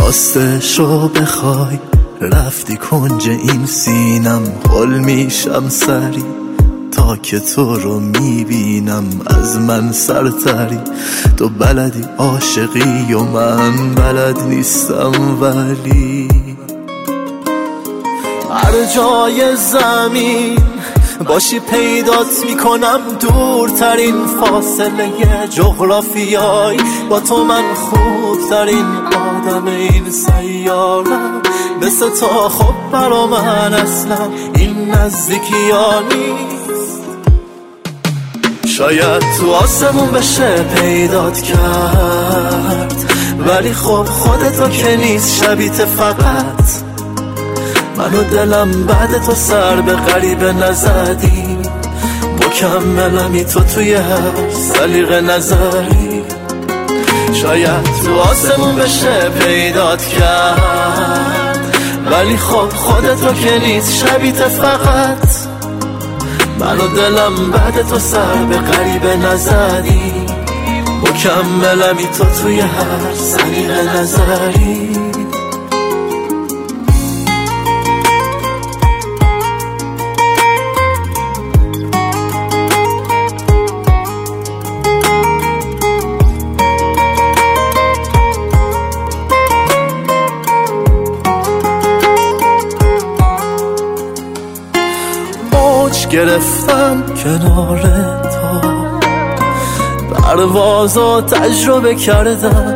راستشو بخوای رفتی کنج این سینم، پل میشم سری تا که تو رو میبینم. از من سرتری، تو بلدی عاشقی و من بلد نیستم، ولی هر جای زمین باشی پیدات میکنم. دورترین فاصله جغرافیایی با تو من خوبترین آدم این سیارم. مثل تو خب برا من اصلا این نزدیکی ها نیست. شاید تو آسمون بشه پیدات کرد، ولی خب خودتو که نیست. شبیت فقط من و دلم بعد تو سر به غریبه نزدی. مکملمی تو توی هر سلیقه نظری. شاید تو آسمون بشه پیدات کرد، ولی خب خودتو که نیست. شبیت فقط من و دلم بعد تو سر به غریبه نزدی. مکملمی تو توی هر سلیقه نظری. گرفتم کنار تو، پروازو تجربه کردم.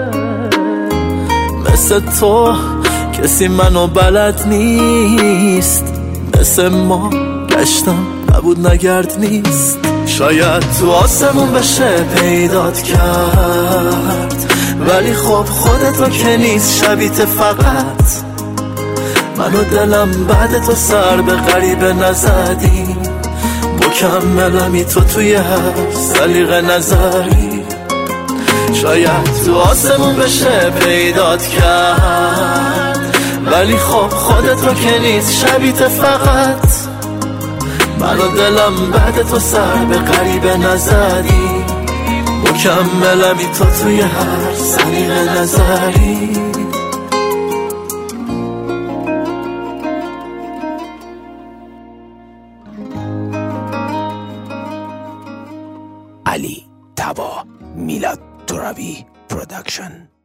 مثل تو کسی منو بلد نیست، مثل ما گشتم نبود نگرد نیست. شاید تو آسمون بشه پیدات کرد، ولی خب خودتو که نیست. شبیت فقط من و دلم بعد تو سر به غریبه نزدی. مکملمی تو توی هر سلیقه نظری. شاید تو آسمون بشه پیدات کرد، ولی خب خودتو که نیست. شبیت فقط من و دلم بعد تو سر به غریبه نزدی. مکملمی تو توی هر سلیقه نظری. علی طبا، میلاد ترابی پروداکشن.